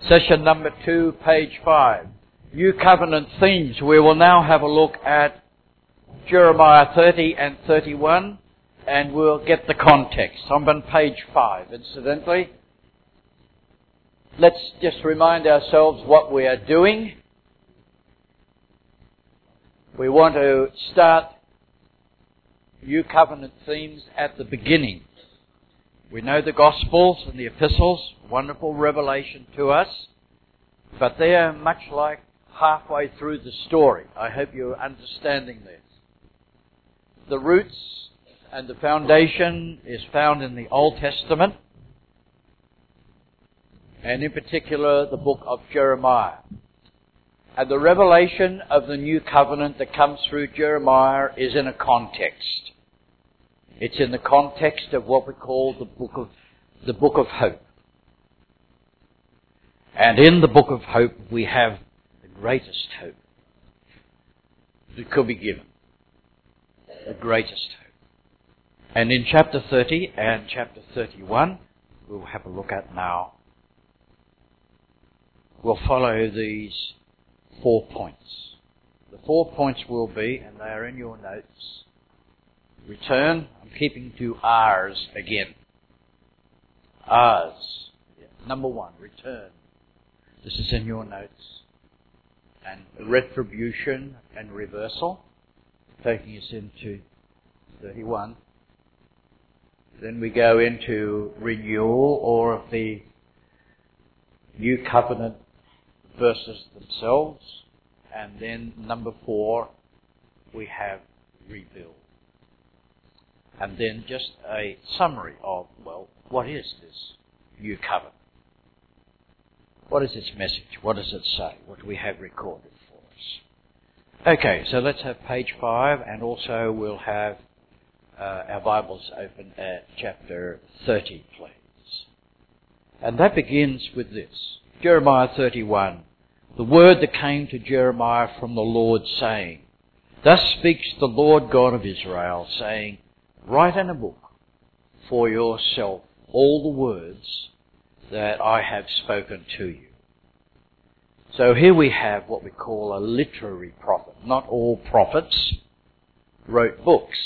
Session number 2, page 5. New Covenant themes. We will now have a look at Jeremiah 30 and 31, and we'll get the context. I'm on page 5, incidentally. Let's just remind ourselves what we are doing. We want to start New Covenant themes at the beginning. We know the Gospels and the Epistles, wonderful revelation to us, but they are much like halfway through the story. I hope you're understanding this. The roots and the foundation is found in the Old Testament, and in particular the book of Jeremiah. And the revelation of the New Covenant that comes through Jeremiah is in a context. It's in the context of what we call the book of hope. And in the book of hope we have the greatest hope that could be given. The greatest hope. And in chapter 30 and chapter 31, we'll have a look at now. We'll follow these 4 points. The 4 points will be, and they are in your notes, return. I'm keeping to R's again. R's. Number 1, return. This is in your notes. And retribution and reversal, taking us into 31. Then we go into renewal, or of the New Covenant verses themselves. And then number 4, we have rebuild. And then just a summary of, well, what is this New Covenant? What is its message? What does it say? What do we have recorded for us? Okay, so let's have page 5, and also we'll have our Bibles open at chapter 30, please. And that begins with this. Jeremiah 31. The word that came to Jeremiah from the Lord, saying, Thus speaks the Lord God of Israel, saying, Write in a book for yourself all the words that I have spoken to you. So here we have what we call a literary prophet. Not all prophets wrote books.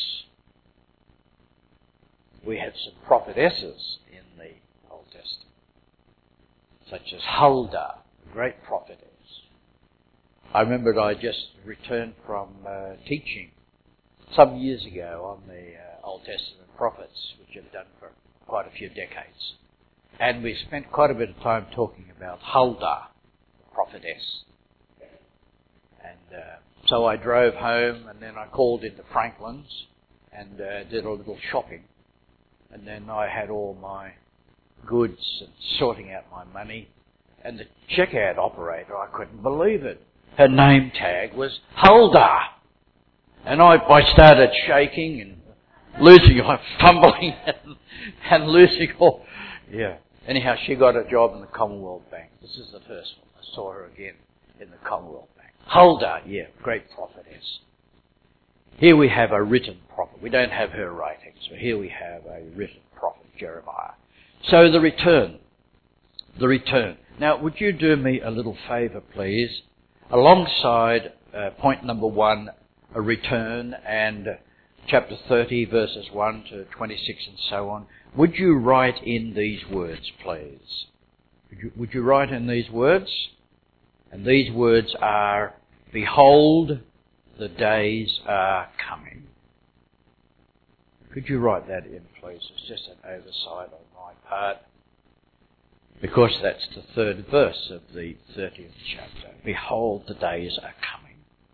We have some prophetesses in the Old Testament, such as Huldah, a great prophetess. I remember I just returned from teaching some years ago on the Old Testament prophets, which I've done for quite a few decades. And we spent quite a bit of time talking about Huldah, the prophetess. And so I drove home, and then I called into Franklin's and did a little shopping. And then I had all my goods and sorting out my money. And the checkout operator, I couldn't believe it. Her name tag was Huldah. And I started shaking and losing, fumbling and losing all. Yeah. Anyhow, she got a job in the Commonwealth Bank. This is the first one. I saw her again in the Commonwealth Bank. Huldah, yeah, great prophetess. Here we have a written prophet. We don't have her writings, but here we have a written prophet, Jeremiah. So the return. The return. Now, would you do me a little favour, please? Alongside point number 1, a return, and chapter 30, verses 1 to 26 and so on, would you write in these words, please? Would you write in these words? And these words are, Behold, the days are coming. Could you write that in, please? It's just an oversight on my part, because that's the 3rd verse of the 30th chapter. Behold, the days are coming.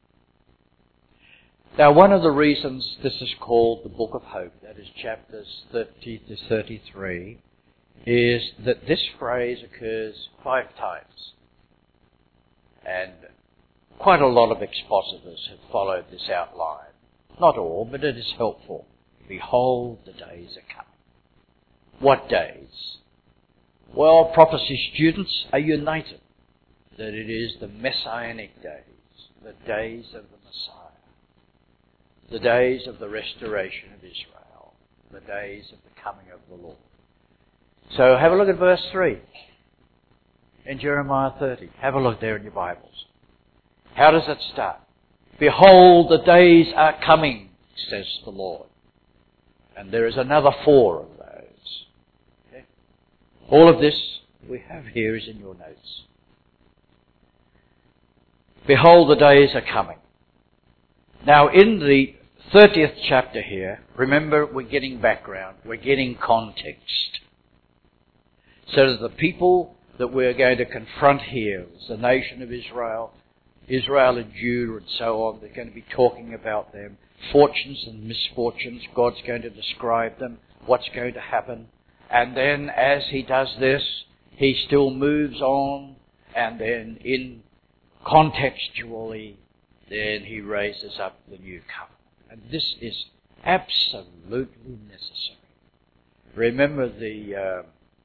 Now, one of the reasons this is called the Book of Hope, that is chapters 30 to 33, is that this phrase occurs 5 times. And quite a lot of expositors have followed this outline. Not all, but it is helpful. Behold, the days are coming. What days? Well, prophecy students are united that it is the Messianic days, the days of the Messiah. The days of the restoration of Israel, the days of the coming of the Lord. So have a look at verse 3. in Jeremiah 30. Have a look there in your Bibles. How does it start? Behold, the days are coming, says the Lord. And there is another 4 of those. Okay? All of this we have here is in your notes. Behold, the days are coming. Now, in the 30th chapter here, remember, we're getting background. We're getting context. So that the people that we're going to confront here is the nation of Israel, Israel and Judah and so on. They're going to be talking about them. Fortunes and misfortunes. God's going to describe them. What's going to happen. And then as he does this, he still moves on. And then contextually, then he raises up the new covenant. And this is absolutely necessary. Remember the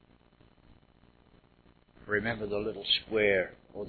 little square or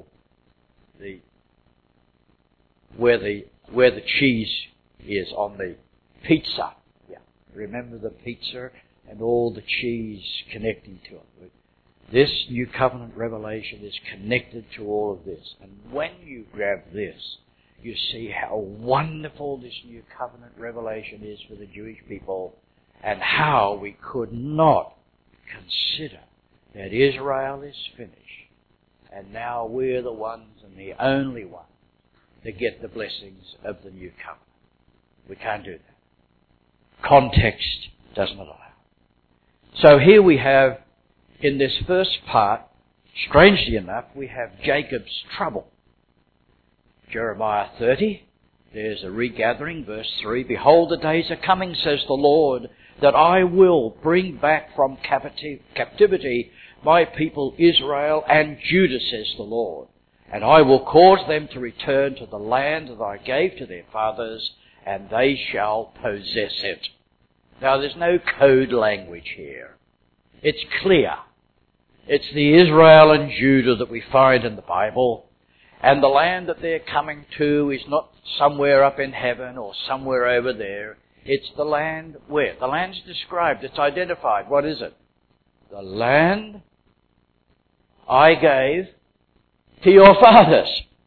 where the cheese is on the pizza. Yeah. Remember the pizza and all the cheese connecting to it. This new covenant revelation is connected to all of this. And when you grab this, you see how wonderful this new covenant revelation is for the Jewish people, and how we could not consider that Israel is finished, and now we're the ones and the only ones that get the blessings of the new covenant. We can't do that. Context does not allow. So here we have, in this first part, strangely enough, we have Jacob's trouble. Jeremiah 30, there's a regathering, verse 3. Behold, the days are coming, says the Lord, that I will bring back from captivity my people Israel and Judah, says the Lord. And I will cause them to return to the land that I gave to their fathers, and they shall possess it. Now, there's no code language here. It's clear. It's the Israel and Judah that we find in the Bible. And the land that they're coming to is not somewhere up in heaven or somewhere over there. It's the land where? The land's described. It's identified. What is it? The land I gave to your fathers.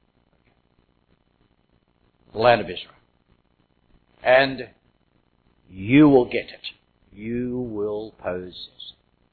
The land of Israel. And you will get it. You will possess it.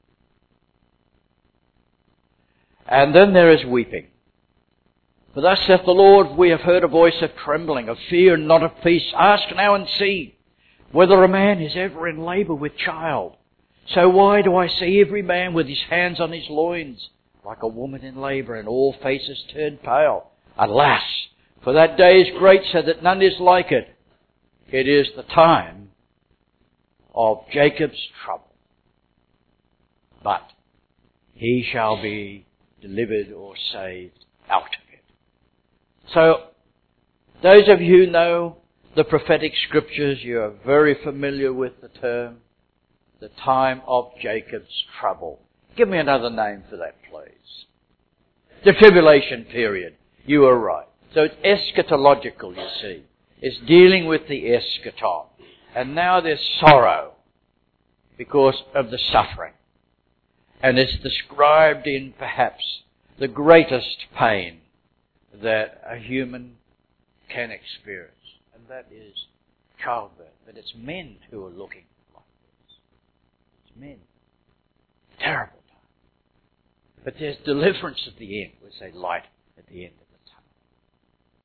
And then there is weeping. For thus saith the Lord, we have heard a voice of trembling, of fear and not of peace. Ask now and see whether a man is ever in labour with child. So why do I see every man with his hands on his loins, like a woman in labour, and all faces turned pale? Alas, for that day is great, so that none is like it. It is the time of Jacob's trouble. But he shall be delivered or saved out of it. So, those of you who know the prophetic scriptures, you are very familiar with the term, the time of Jacob's trouble. Give me another name for that, please. The tribulation period. You are right. So it's eschatological, you see. It's dealing with the eschaton. And now there's sorrow because of the suffering. And it's described in perhaps the greatest pain that a human can experience. And that is childbirth. But it's men who are looking like this. It's men. Terrible time. But there's deliverance at the end. We say light at the end of